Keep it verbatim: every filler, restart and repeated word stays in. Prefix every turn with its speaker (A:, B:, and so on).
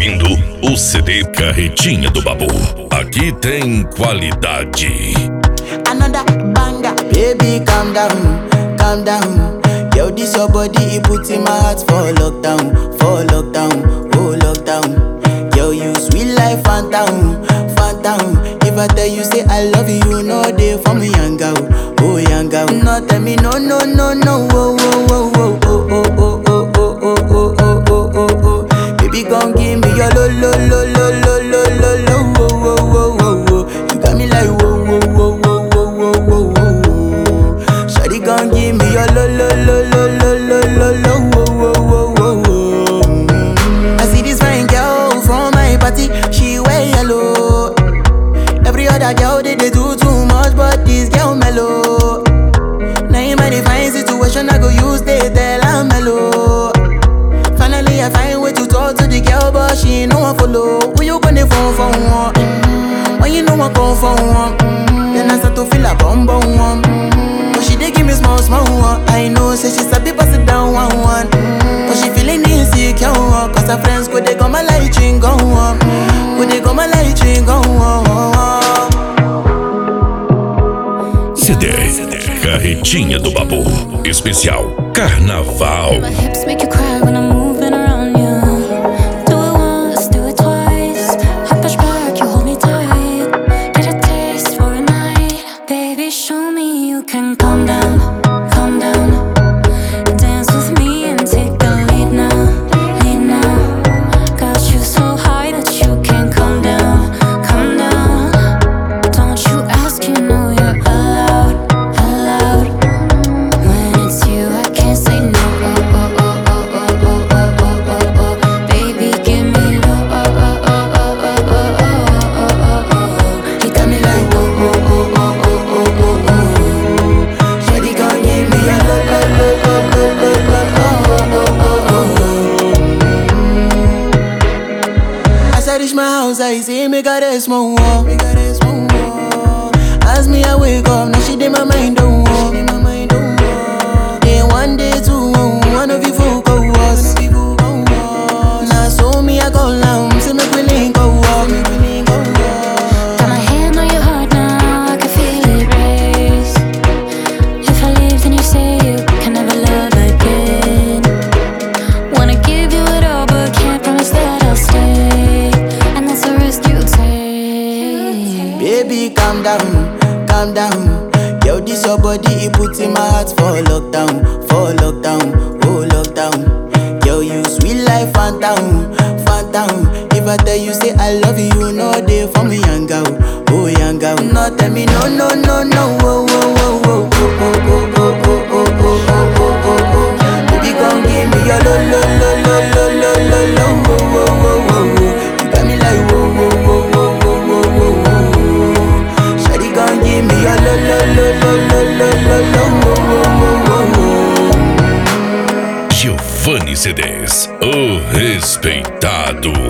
A: ouvindo o C D Carretinha do Babu. Aqui tem qualidade.
B: Another banger. Baby, calm down, calm down. Yo, this your body, it put in my heart for lockdown, for lockdown, oh lockdown. Yo, you sweet life, phantom, phantom. If I tell you say I love you, you know they for me, young girl, oh young girl. No, tell me no, no, no, no, oh, oh, oh, oh, oh, oh, oh, oh, oh, oh, oh, oh, oh, oh. Baby, gon' give me your lo, lo, lo, lo, lo, lo, lo, lo, oh, oh, oh, oh, oh. You got me like whoa, whoa, whoa, whoa, whoa, whoa, whoa, whoa. Shawty gon' give me your lo, lo, lo, lo, lo, lo, lo, lo, oh, oh, oh, oh, oh. I see this fine girl from my party, she wear yellow. Every other girl they, they do too much, but this girl mellow. Now in my divine situation, I go use they tell I'm mellow. Finally I find way to talk to the girl, but she ain't no one follow. When you gonna phone for one? Mm-hmm. When you know I come for one? Mm-hmm. Then I start to feel a bum bum one. Mm-hmm. But she dey give me small small one. I know say she sabi pass it down one one. Mm-hmm. But she feeling insecure one. Cause her friends go they come my light ring go on. Go they come my light ring go on.
A: C D Carretinha do Babu. Especial Carnaval.
C: My hips make you cry when I'm moving around you. Do it once, do it twice. I push back, you hold me tight. Get a taste for a night. Baby, show me you can calm down, calm down. Dance with me and take the lead now, lead now. Got you so high that you can't calm down, calm down. Don't you ask, you know you're allowed, allowed. When it's you, I can't say no. Oh, oh, oh, oh, oh, oh, oh, oh, oh. Baby, give me low. Oh, oh, oh, oh, oh, oh, oh, oh, oh. You got me like whoa, whoa, whoa, whoa, whoa, whoa, whoa. Shawty gon' give me a low, low, low, low, low, low, low, oh, oh, oh, oh. As I reach my house, I see me got a small wall. Me got a small wall. As me I wake up, now she did my mind don't walk. Then one day two, one of you folk go was. Now so me I go down, see me willing go walk. Got my hand on your heart now, I can feel it race. If I leave, then you say you can never love again. Wanna give you it all, but can't promise that I'll stay. And that's a risk you take.
B: Baby, calm down, calm down. Yo, this your body, it put in my heart for lockdown, for lockdown, oh lockdown. Yo, you sweet life, phantom, phantom. If I tell you say I love you, you know they for me, young girl, oh young girl. No, tell me no, no, no, no, oh, oh, oh, oh, oh, oh, oh, oh, oh, oh, oh, oh, oh, oh. Baby, gon' give me your lo, lo, lo, lo, lo, lo, lo, lo, oh, oh, oh, oh, oh. You got me like whoa, whoa, whoa, whoa, whoa, whoa, whoa, whoa. Shawty gon' give me your lo, lo, lo, lo, lo, lo, lo, lo, oh, oh, oh, oh, oh.
A: Giovanni C Ds, o respeitado.